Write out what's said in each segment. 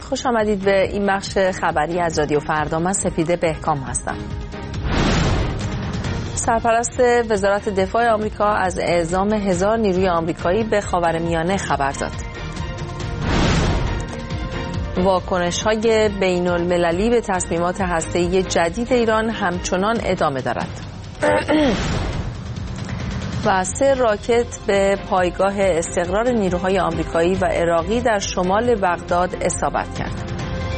خوش آمدید به این بخش خبری از رادیو فردا. من سپیده بهکام هستم. سرپرست وزارت دفاع آمریکا از اعزام 1000 نیروی آمریکایی به خاورمیانه خبر داد. واکنش‌های بین‌المللی به تصمیمات هسته‌ای جدید ایران همچنان ادامه دارد. و 3 راکت به پایگاه استقرار نیروهای آمریکایی و عراقی در شمال بغداد اصابت کرد.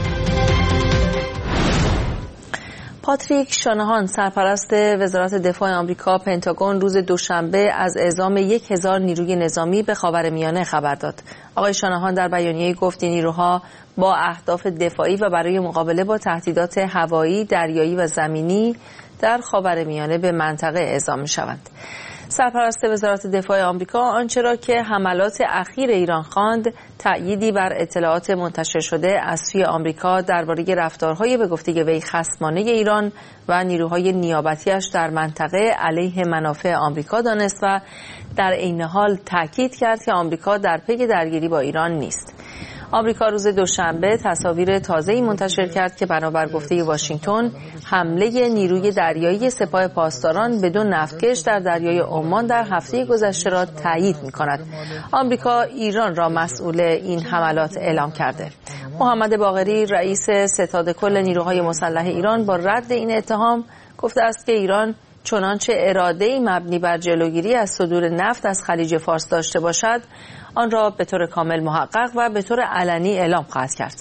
پاتریک شاناهان، سرپرست وزارت دفاع آمریکا پنتاگون، روز دوشنبه از اعزام 1000 نیروی نظامی به خاورمیانه خبر داد. آقای شاناهان در بیانیه‌ای گفت این نیروها با اهداف دفاعی و برای مقابله با تهدیدات هوایی، دریایی و زمینی در خاورمیانه به منطقه اعزام می‌شوند. سرپرست وزارت دفاع آمریکا آنچه را که حملات اخیر ایران خواند تأییدی بر اطلاعات منتشر شده از سوی آمریکا درباره رفتارهای به گفته وی خصمانه ایران و نیروهای نیابتیش در منطقه علیه منافع آمریکا دانست و در عین حال تأکید کرد که آمریکا در پی درگیری با ایران نیست. آمریکا روز دوشنبه تصاویر تازه‌ای منتشر کرد که بنابر گفته واشنگتن حمله نیروی دریایی سپاه پاسداران به 2 نفتکش در دریای عمان در هفته گذشته را تایید می‌کند. آمریکا ایران را مسئول این حملات اعلام کرده. محمد باقری، رئیس ستاد کل نیروهای مسلح ایران، با رد این اتهام گفته است که ایران چنانچه اراده‌ای مبنی بر جلوگیری از صدور نفت از خلیج فارس داشته باشد، آن را به طور کامل محقق و به طور علنی اعلام خواهد کرد.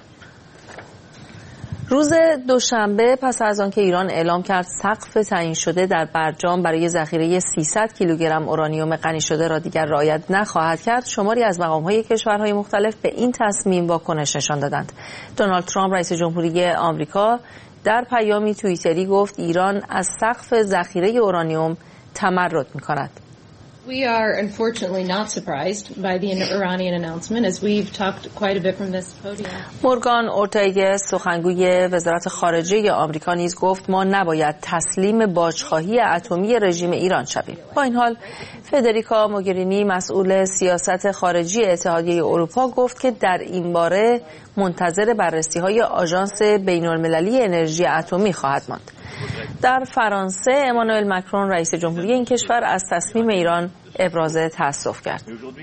روز دوشنبه پس از آنکه ایران اعلام کرد سقف تعیین شده در برجام برای ذخیره 300 کیلوگرم اورانیوم غنی شده را دیگر رعایت نخواهد کرد، شماری از مقام‌های کشورهای مختلف به این تصمیم واکنش نشان دادند. دونالد ترامپ رئیس جمهوری آمریکا در پیامی توییتری گفت ایران از سقف ذخیره اورانیوم تمرد می‌کند. We are unfortunately not surprised by the Iranian announcement as we've talked quite a bit from this podium. مورگان اورتاگا، سخنگوی وزارت خارجه آمریکا نیز گفت ما نباید تسلیم باجخواهی اتمی رژیم ایران شویم. با این حال فدریکا موگرینی، مسئول سیاست خارجی اتحادیه اروپا، گفت که در این باره منتظر بررسی‌های آژانس بین‌المللی انرژی اتمی خواهد ماند. در فرانسه امانوئل مکرون رئیس جمهوری این کشور از تصمیم ایران ابراز تأسف کرد.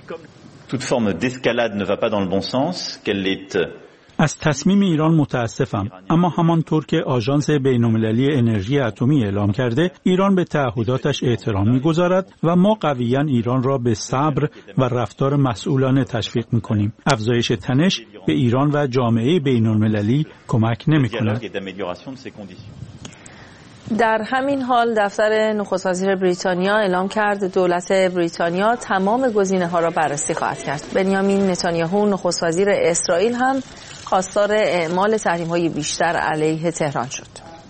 از تصمیم ایران متاسفم، اما همانطور که آژانس بین‌المللی انرژی اتمی اعلام کرده ایران به تعهداتش احترام می‌گذارد و ما قویاً ایران را به صبر و رفتار مسئولانه تشویق می‌کنیم. افزایش تنش به ایران و جامعه بین‌المللی کمک نمی‌کند. در همین حال دفتر نخست وزیر بریتانیا اعلام کرد دولت بریتانیا تمام گزینه‌ها را بررسی خواهد کرد. بنیامین نتانیاهو نخست وزیر اسرائیل هم خواستار اعمال تحریم‌های بیشتر علیه تهران شد.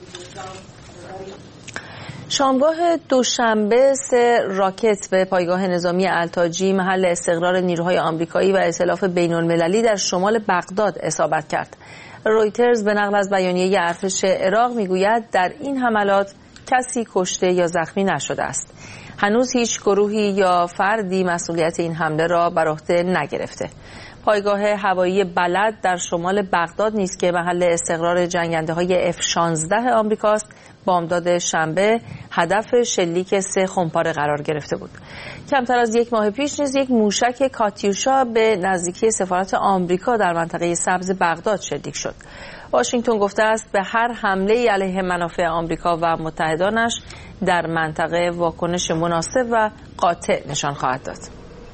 شامگاه دوشنبه 3 راکت به پایگاه نظامی التاجی محل استقرار نیروهای آمریکایی و ائتلاف بین‌المللی در شمال بغداد اصابت کرد. رویترز به نقل از بیانیه ارتش عراق میگوید در این حملات کسی کشته یا زخمی نشده است. هنوز هیچ گروهی یا فردی مسئولیت این حمله را بر عهده نگرفته. پایگاه هوایی بلد در شمال بغداد نیز که محل استقرار جنگنده‌های F-16 آمریکاست، بامداد شنبه هدف شلیک 3 خمپاره قرار گرفته بود. کمتر از 1 ماه پیش نیز یک موشک کاتیوشا به نزدیکی سفارت آمریکا در منطقه سبز بغداد شلیک شد. واشنگتن گفته است به هر حمله علیه منافع آمریکا و متحدانش در منطقه واکنش مناسب و قاطع نشان خواهد داد.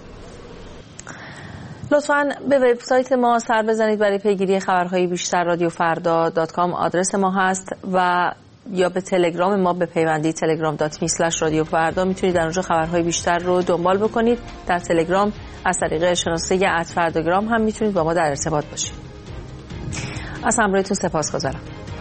لطفاً به وبسایت ما سر بزنید برای پیگیری خبرهای بیشتر. radioffarda.com آدرس ما هست و یا به تلگرام ما بپیوندید. telegram.me/radiofarda میتونید در اونجا خبرهای بیشتر رو دنبال بکنید. در تلگرام از طریق شناسه @فرداگرام هم میتونید با ما در ارتباط باشید. از همراهیتون سپاسگزارم.